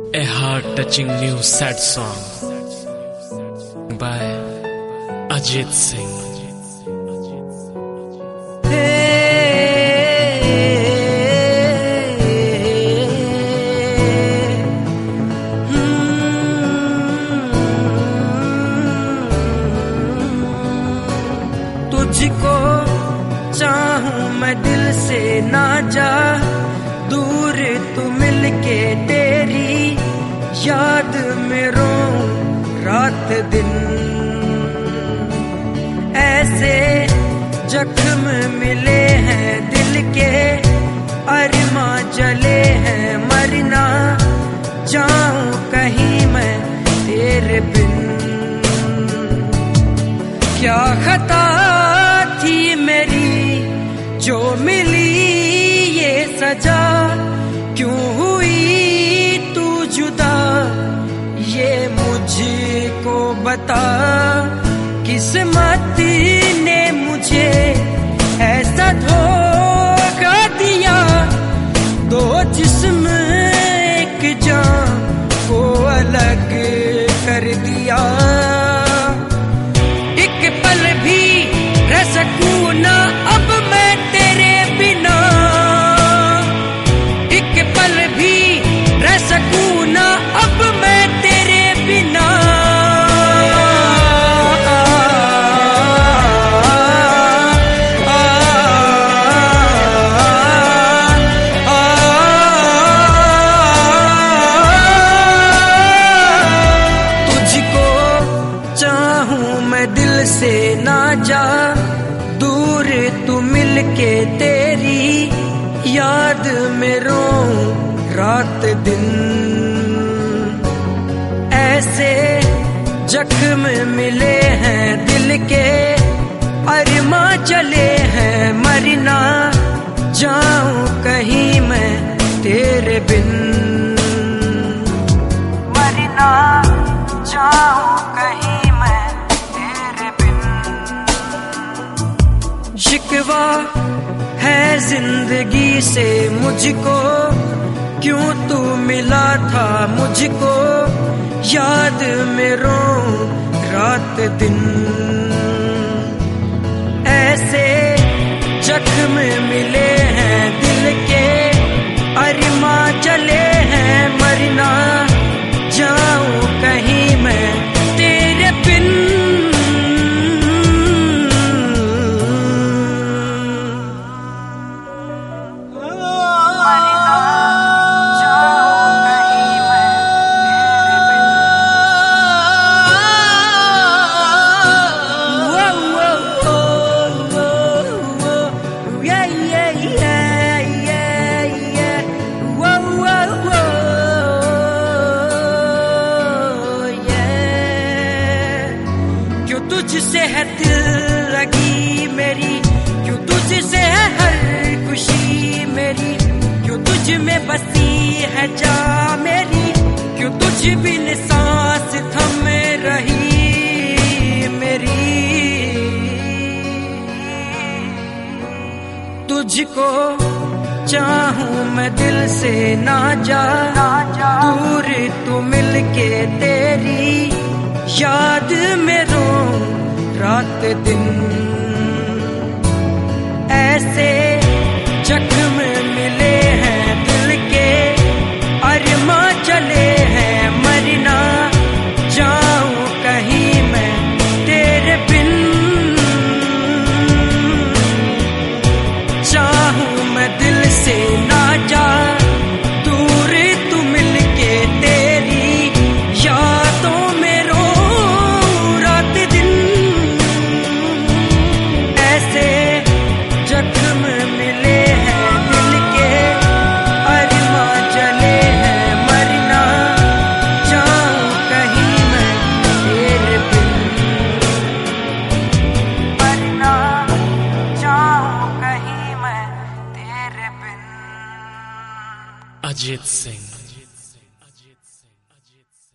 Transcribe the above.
A heart-touching new sad song by Ajit Singh. तुझको चाहूं मैं दिल से ना जा, दूर तू मिलके तेरी याद में रोऊं रात दिन। ऐसे जख्म मिले हैं दिल के, अरमा जले हैं मरना जाऊं कहीं मैं तेरे बिन। क्या खता थी मेरी जो मिली ये सजा, क्यों हुई तू जुदा ये मुझको बता। किस्मत ने मुझे ऐसा धोखा दिया, दो जिस्म एक जान को अलग कर दिया। एक पल भी रह सकूं ना अब मैं तेरे बिना, एक पल भी रह सकूं ना अब मैं तेरे बिना। तुझको चाहूं मैं दिल से ना जा, दूर तू मिलके तेरी याद में रोऊं रात दिन। ऐसे जख्म मिले हैं दिल के, अरमा चले हैं मरना जाऊं कहीं मैं तेरे बिन। मरना जाऊं कहीं मैं तेरे बिन। शिकवा है जिंदगी से मुझको, क्यों तू मिला था मुझको याद में रोऊं रात दिन। ऐसे जख्म मिले हैं दिल के, अरमा चले हैं मरना जाऊं कहीं मैं तेरे बिन। तुझसे है दिल लगी मेरी, क्यों तुझसे है हर खुशी मेरी, क्यों तुझ में बसी है जा मेरी, क्यों तुझ बिन सांस थम रही मेरी। तुझको चाहूं मैं दिल से ना जा, दूर तू मिलके तेरी याद में रोऊं रात दिन। ऐसे जख्म मिले हैं दिल के, अरमा चले हैं मरना जाऊं कहीं मैं तेरे बिन। चाहूं मैं दिल से ना जा, दूर तू मिलके तेरी यादों में रोऊं रात दिन। ऐसे जख्म मिले हैं दिल के, अरमा जले हैं मरना जाऊं कहीं मैं तेरे बिन। मरना जाऊं कहीं मैं तेरे बिन। Ajit Singh.